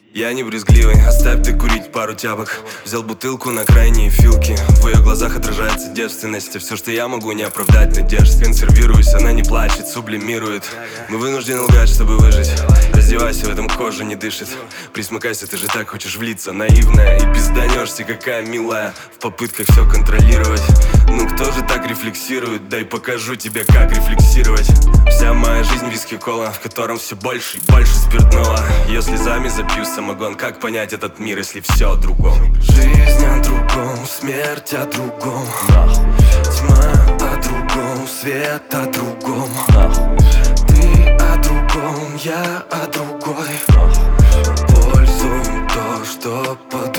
Я не брезгливый, оставь ты курить пару тяпок. Взял бутылку на крайние филки. В ее глазах отражается девственность. И все, что я могу, не оправдать надежд. Консервируюсь, она не плачет, сублимирует. Мы вынуждены лгать, чтобы выжить. Раздевайся, в этом кожа не дышит. Присмыкайся, ты же так хочешь влиться. Наивная и пизданешься, какая милая. В попытках все контролировать. Ну кто же так рефлексирует? Дай покажу тебе, как рефлексировать. Вся моя жизнь виски-кола, в котором все больше и больше спиртного. Ее слезами запью самогон. Как понять этот мир, если все о другом? Жизнь о другом, смерть о другом. Тьма о другом, свет о другом. Ты о другом, я о другой. Пользуем то, что по-другому.